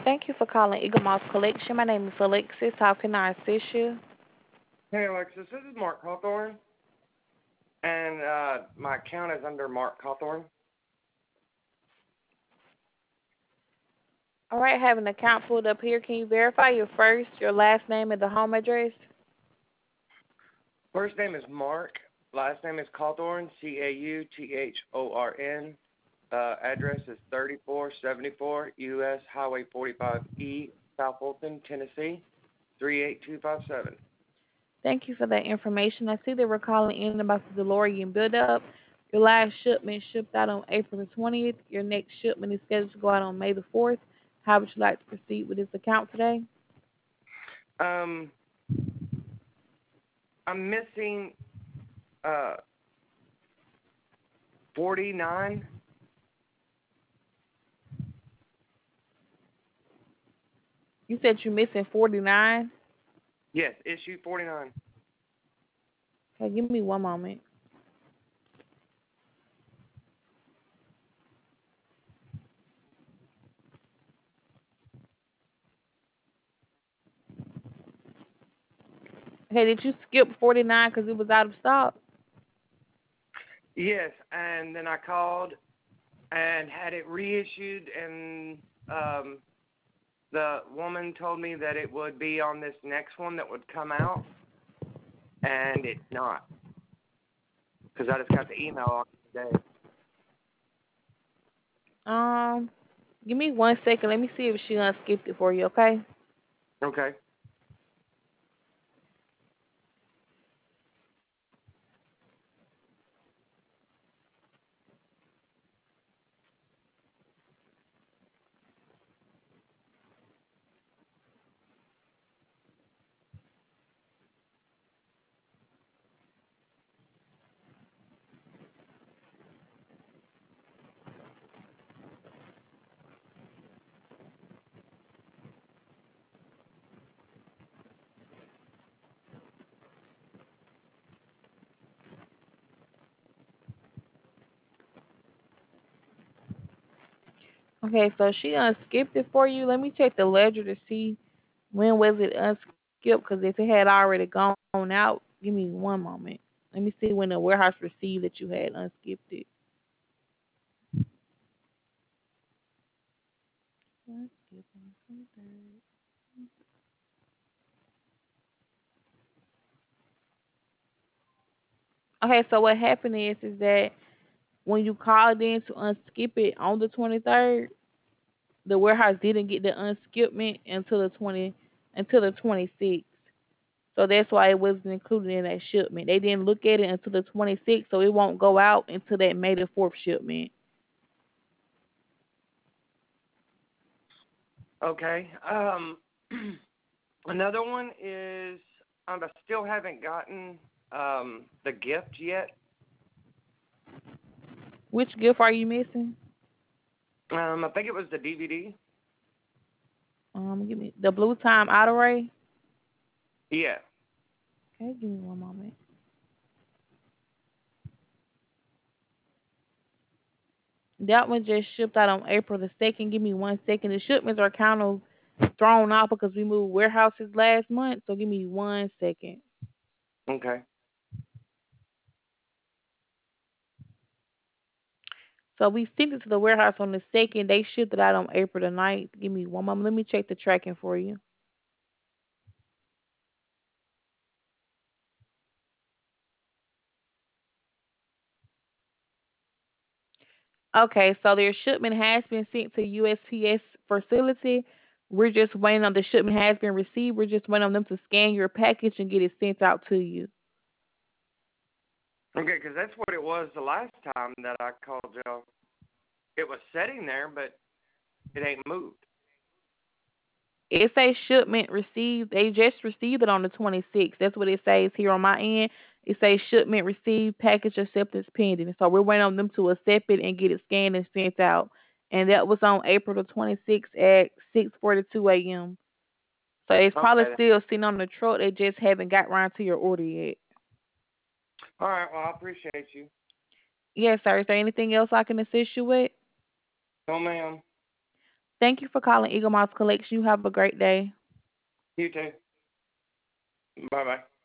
Thank you for calling Eagle Moss Collection. My name is Alexis. How can I assist you? Hey Alexis, this is Mark Hawthorne, and my account is under Mark Hawthorne. All right, I have an account pulled up here. Can you verify your first, your last name, and the home address? First name is Mark, last name is Cawthorn, Cauthorn. Address is 3474 U.S. Highway 45E, South Fulton, Tennessee, 38257. Thank you for that information. I see that we're calling in about the DeLorean build-up. Your last shipment shipped out on April the 20th. Your next shipment is scheduled to go out on May the 4th. How would you like to proceed with this account today? I'm missing 49. You said you're missing 49. Yes, issue 49. Okay, give me one moment. Okay, did you skip 49 because it was out of stock? Yes, and then I called and had it reissued, and the woman told me that it would be on this next one that would come out, and it's not, because I just got the email on today. Um, Give me 1 second. Let me see if she unskipped it for you, okay? Okay. Okay, so she unskipped it for you. Let me check the ledger to see when was it unskipped, because if it had already gone out, give me one moment. Let me see when the warehouse received that you had unskipped it. Unskip on 23rd. Okay, so what happened is that when you called in to unskip it on the 23rd, the warehouse didn't get the unskipment until the 26th. So that's why it wasn't included in that shipment. They didn't look at it until the 26th, so it won't go out until that May the 4th shipment. Okay. Another one is I still haven't gotten the gift yet. Which gift are you missing? I think it was the DVD. Give me the Blue Time Outer Ray. Yeah. Okay, give me one moment. That one just shipped out on April the 2nd. Give me 1 second. The shipments are kind of thrown off because we moved warehouses last month. So give me 1 second. Okay. So we sent it to the warehouse on the 2nd. They shipped it out on April the 9th. Give me one moment. Let me check the tracking for you. Okay, so their shipment has been sent to USPS facility. We're just waiting on the shipment has been received. We're just waiting on them to scan your package and get it sent out to you. Okay, because that's what it was the last time that I called y'all. It was sitting there, but it ain't moved. It says shipment received. They just received it on the 26th. That's what it says here on my end. It says shipment received, package acceptance pending. So we're waiting on them to accept it and get it scanned and sent out. And that was on April the 26th at 6:42 a.m. So it's probably Okay. still sitting on the truck. They just haven't got around to your order yet. All right. Well, I appreciate you. Yes, sir. Is there anything else I can assist you with? No, ma'am. Thank you for calling Eagle Mouse Collection. You have a great day. You too. Bye bye.